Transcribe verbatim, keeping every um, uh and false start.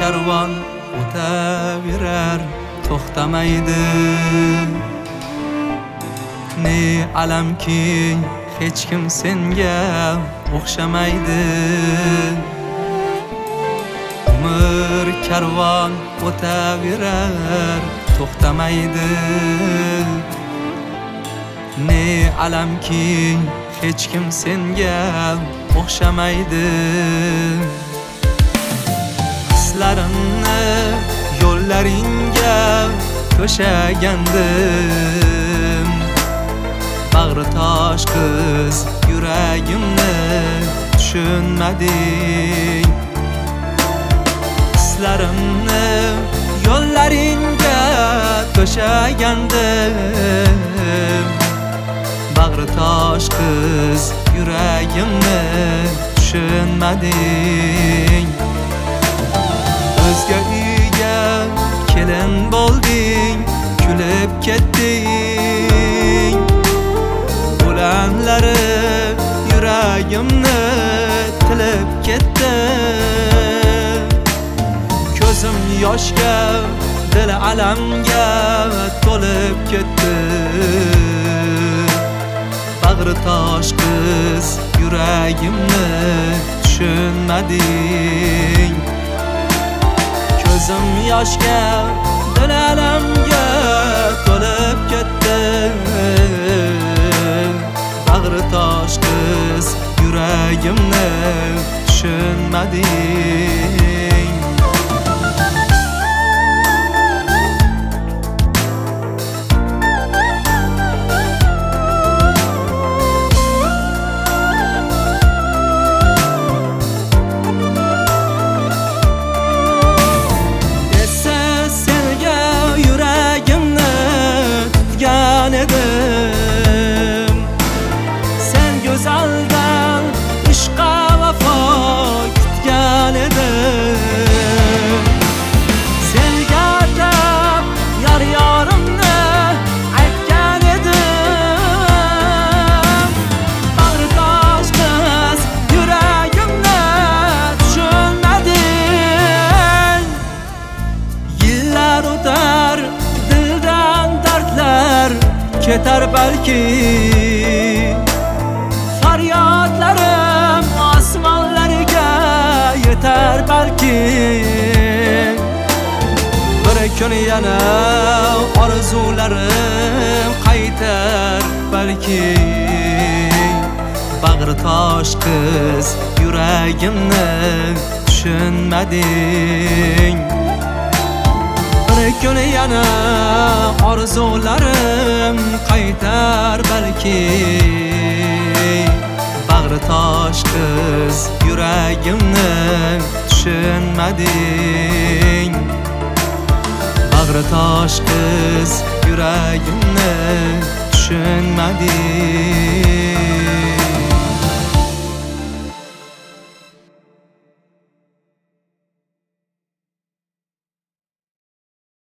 karvon o'taverar, to'xtamaydi. Ne alamki hech kim senga o'xshamaydi. Umr karvon o'taverar, to'xtamaydi. Ne alamki hech kim senga o'xshamaydi. Hislarimni yo'llaringga to'shagandim. Bag'ri tosh qiz yuragimni tushunmading. Hislarimni yo'llaringga to'shagandim. Bag'ri tosh qiz yuragimni tushunmading. O'zga uyga kelin bo'lding, kulib ketding. Bo'lanlari yuragimni tilib ketdi. Ko'zim yoshga, dil alamga to'lib ketdi. Bag'ri tosh qiz yuragimni tushunmading. Ko'zim yoshga, dil alamga to'lib ketdi. Bag'ri tosh qiz yuragimni tushunmading. Edim. Sen go'zaldan ishqa vafo kutgan edim. Senga deb yar yorimni aytgan edim. Bag'ri tosh qiz yuragimni tushunmading. Yillar o'tar, dildan dardlar ketar balki. Faryodlarim osmonlarga yetar balki. Bir kun yana orzularim qaytar balki. Bag'ri tosh qiz yuragimni tushunmading. Bir kun yana orzularim qaytar balki. Bag'ri tosh qiz yuragimni tushunmading. Bag'ri tosh qiz yuragimni tushunmading.